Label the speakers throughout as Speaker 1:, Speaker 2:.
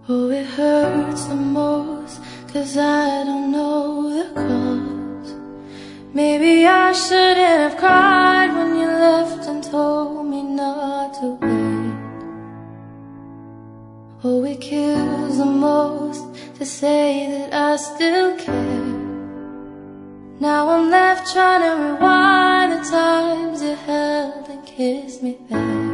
Speaker 1: Oh, it hurts the most, 'cause I don't know the cause. Maybe I shouldn't have cried when you left and told me not to wait. Oh, it kills the most to say that I still care. Now I'm left trying to rewind the times you held and kissed me there.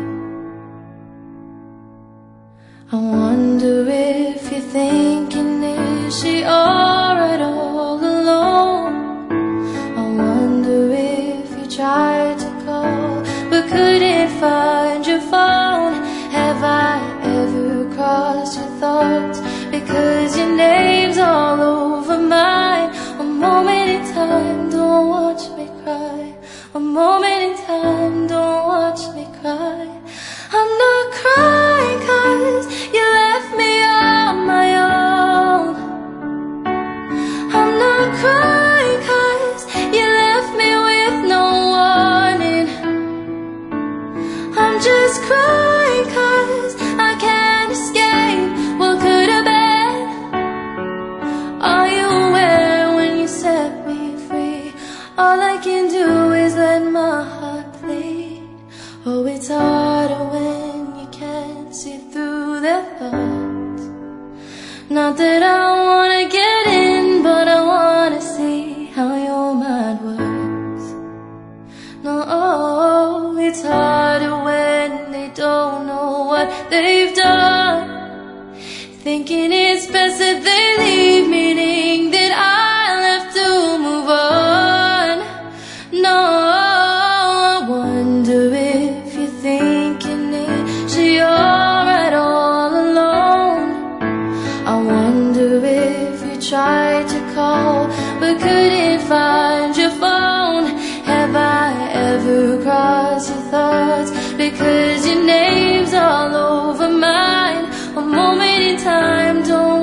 Speaker 1: I wonder if you're thinking, is she alright all alone? I wonder if you tried to call but couldn't find your phone. Have I ever crossed your thoughts because your name's all over mine? A moment in time, don't watch me cry. A moment in time, don't watch me cry. I'm not crying 'cause you left me on my own. I'm not crying 'cause you left me with no warning. I'm just crying 'cause I can't escape what could have been. Are you aware when you set me free? All I can do is let my heart bleed. Oh, it's harder when you can't see through their thoughts. Not that I wanna get in, but I wanna see how your mind works. No, it's harder when they don't know what they've done. Thinking it's best that they leave, meaning that I'll have to move on. No, I wonder if you're thinking, is she alright all alone? I wonder if you tried to call but couldn't find your phone. Have I ever crossed your thoughts because your name's all over mine? A moment in time, don't